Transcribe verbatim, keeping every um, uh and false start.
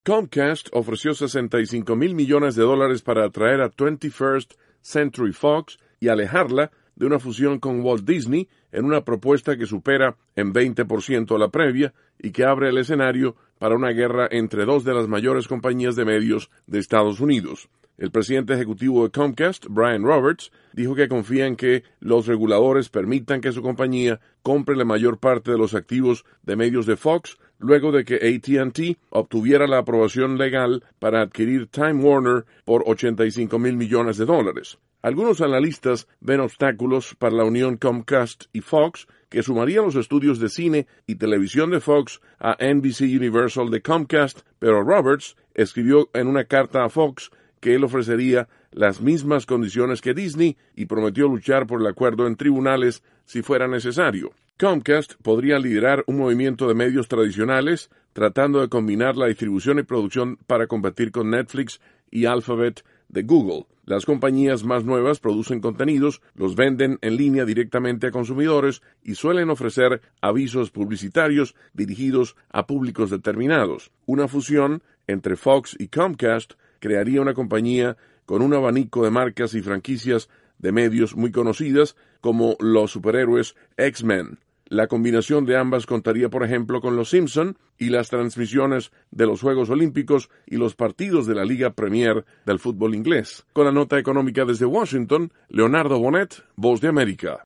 Comcast ofreció sesenta y cinco mil millones de dólares para atraer a twenty-first Century Fox y alejarla de una fusión con Walt Disney en una propuesta que supera en veinte por ciento la previa y que abre el escenario para una guerra entre dos de las mayores compañías de medios de Estados Unidos. El presidente ejecutivo de Comcast, Brian Roberts, dijo que confía en que los reguladores permitan que su compañía compre la mayor parte de los activos de medios de Fox luego de que A T and T obtuviera la aprobación legal para adquirir Time Warner por ochenta y cinco mil millones de dólares. Algunos analistas ven obstáculos para la unión Comcast y Fox, que sumaría los estudios de cine y televisión de Fox a N B C Universal de Comcast, pero Roberts escribió en una carta a Fox que él ofrecería las mismas condiciones que Disney y prometió luchar por el acuerdo en tribunales si fuera necesario. Comcast podría liderar un movimiento de medios tradicionales tratando de combinar la distribución y producción para competir con Netflix y Alphabet de Google. Las compañías más nuevas producen contenidos, los venden en línea directamente a consumidores y suelen ofrecer avisos publicitarios dirigidos a públicos determinados. Una fusión entre Fox y Comcast crearía una compañía con un abanico de marcas y franquicias de medios muy conocidas como los superhéroes X-Men. La combinación de ambas contaría, por ejemplo, con Los Simpson y las transmisiones de los Juegos Olímpicos y los partidos de la Liga Premier del fútbol inglés. Con la nota económica desde Washington, Leonardo Bonet, Voz de América.